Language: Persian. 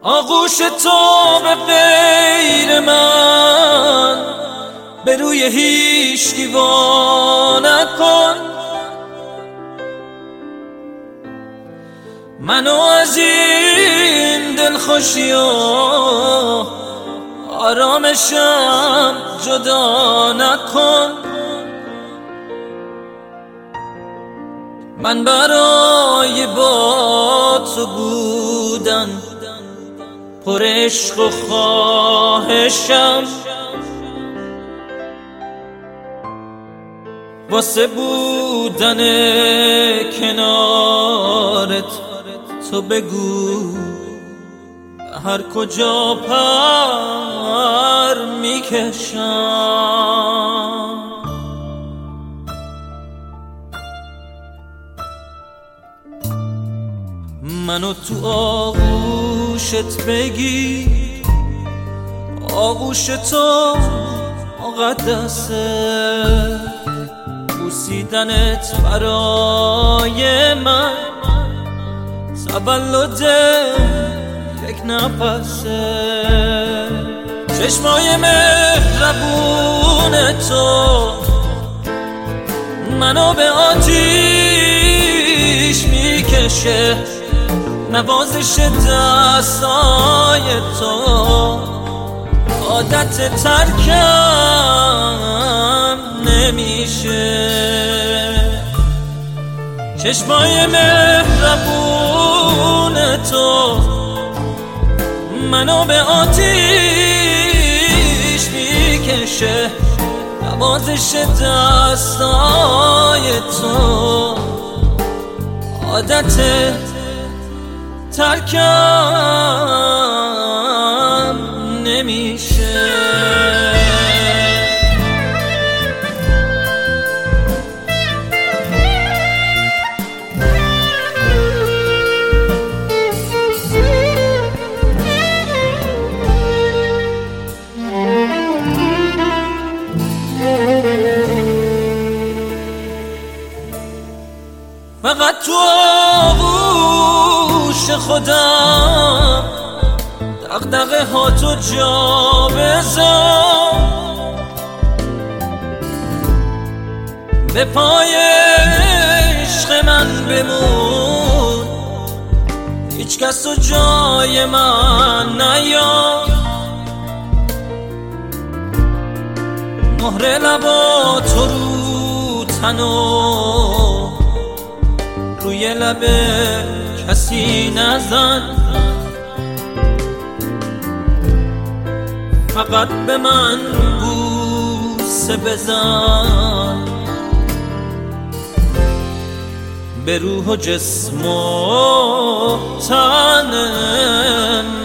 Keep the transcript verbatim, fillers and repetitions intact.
آغوش تو به غیر من به روی هیچکی وا نکن. منو از این دلخوشی و آرامشم جدا نکن. من برای با تو بودن پر عشق و خواهشم، واسه بودن کنارت تو بگو هر کجا پر میکشم. منو تو آغوشت بگیر، آغوش تو مقدسه، بوسیدنت برای من تولد یک نفسه. چشمای مهربون تو منو به آتیش میکشه، نوازش دستای تو عادت ترکم نمیشه. چشمای مهربون تو منو به آتیش میکشه، نوازش دستای تو عادت ترکم نمیشه. فقط تو آغوش خودم دغدغه ها تو جا بذار، به پای عشق من بمون، هیچ کس تو جای من نیار. مهر لبا تو رو تنو روی لب کسی نزن، فقط به من بوسه بزن، به روح و جسم و تن